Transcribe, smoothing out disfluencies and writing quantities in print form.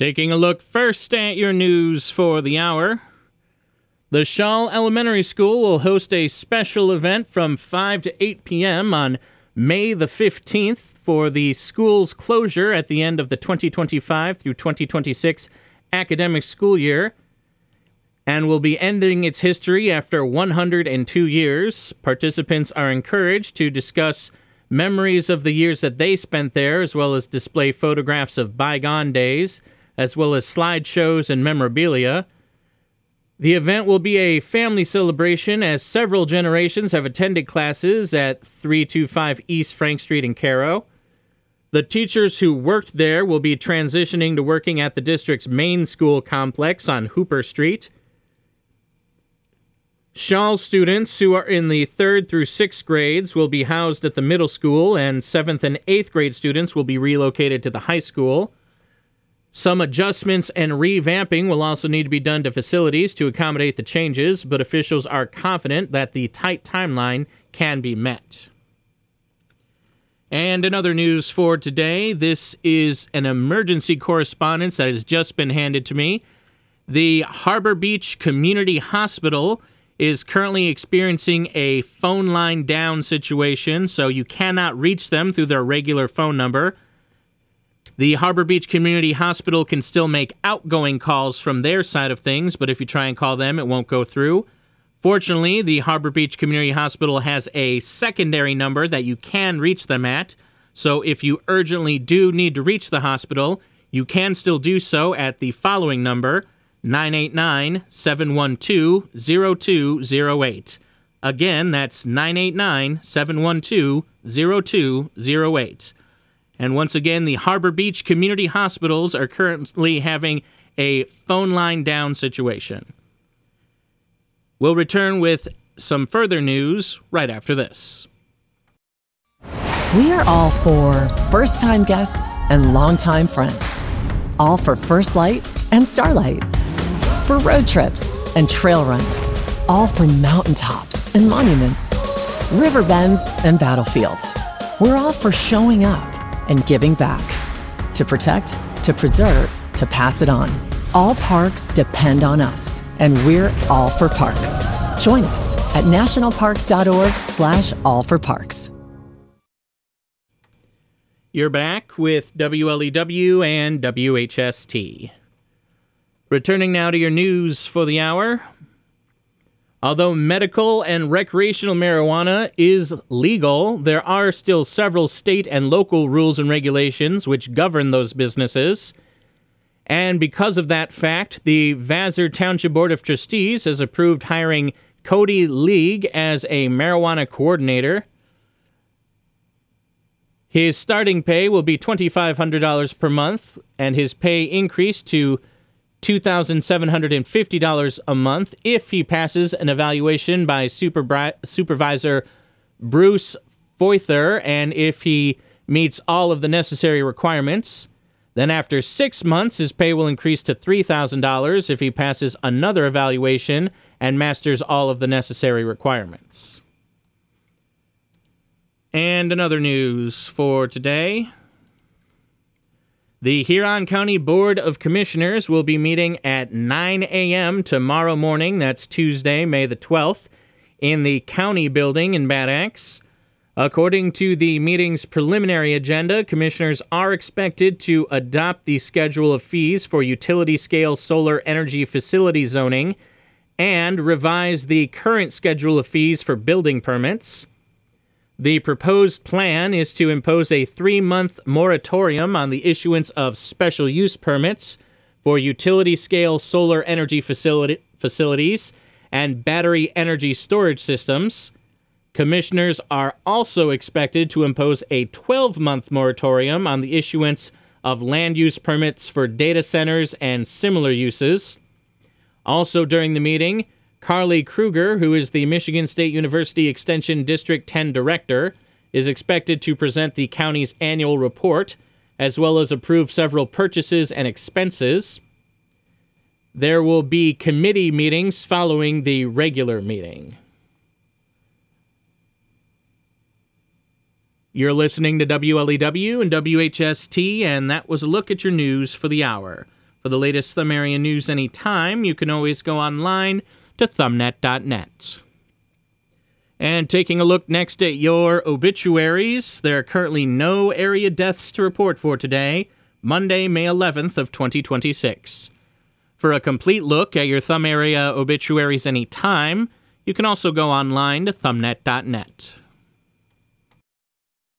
Taking a look first at your news for the hour. The Shaw Elementary School will host a special event from 5 to 8 p.m. on May the 15th for the school's closure at the end of the 2025 through 2026 academic school year, and will be ending its history after 102 years. Participants are encouraged to discuss memories of the years that they spent there, as well as display photographs of bygone days, as well as slideshows and memorabilia. The event will be a family celebration as several generations have attended classes at 325 East Frank Street in Cairo. The teachers who worked there will be transitioning to working at the district's main school complex on Hooper Street. Shaw students who are in the 3rd through 6th grades will be housed at the middle school, and 7th and 8th grade students will be relocated to the high school. Some adjustments and revamping will also need to be done to facilities to accommodate the changes, but officials are confident that the tight timeline can be met. And in other news for today, this is an emergency correspondence that has just been handed to me. The Harbor Beach Community Hospital is currently experiencing a phone line down situation, so you cannot reach them through their regular phone number. The Harbor Beach Community Hospital can still make outgoing calls from their side of things, but if you try and call them, it won't go through. Fortunately, the Harbor Beach Community Hospital has a secondary number that you can reach them at, so if you urgently do need to reach the hospital, you can still do so at the following number, 989-712-0208. Again, that's 989-712-0208. And once again, the Harbor Beach Community Hospitals are currently having a phone line down situation. We'll return with some further news right after this. We are all for first-time guests and longtime friends. All for First Light and Starlight. For road trips and trail runs. All for mountaintops and monuments. River bends and battlefields. We're all for showing up and giving back. To protect, to preserve, to pass it on. All parks depend on us, and we're all for parks. Join us at nationalparks.org/allforparks. You're back with WLEW and WHST. Returning now to your news for the hour. Although medical and recreational marijuana is legal, there are still several state and local rules and regulations which govern those businesses. And because of that fact, the Vassar Township Board of Trustees has approved hiring Cody League as a marijuana coordinator. His starting pay will be $2,500 per month, and his pay increased to $2,750 a month if he passes an evaluation by Supervisor Bruce Foyther, and if he meets all of the necessary requirements. Then after 6 months, his pay will increase to $3,000 if he passes another evaluation and masters all of the necessary requirements. And another news for today. The Huron County Board of Commissioners will be meeting at 9 a.m. tomorrow morning, that's Tuesday, May the 12th, in the county building in Bad Axe. According to the meeting's preliminary agenda, commissioners are expected to adopt the schedule of fees for utility-scale solar energy facility zoning and revise the current schedule of fees for building permits. The proposed plan is to impose a 3-month moratorium on the issuance of special use permits for utility-scale solar energy facilities and battery energy storage systems. Commissioners are also expected to impose a 12-month moratorium on the issuance of land use permits for data centers and similar uses. Also during the meeting, Carly Kruger, who is the Michigan State University Extension District 10 Director, is expected to present the county's annual report, as well as approve several purchases and expenses. There will be committee meetings following the regular meeting. You're listening to WLEW and WHST, and that was a look at your news for the hour. For the latest Thumb Area news anytime, you can always go online to thumbnet.net. And taking a look next at your obituaries, there are currently no area deaths to report for today, Monday, May 11th of 2026. For a complete look at your Thumb Area obituaries anytime, you can also go online to thumbnet.net.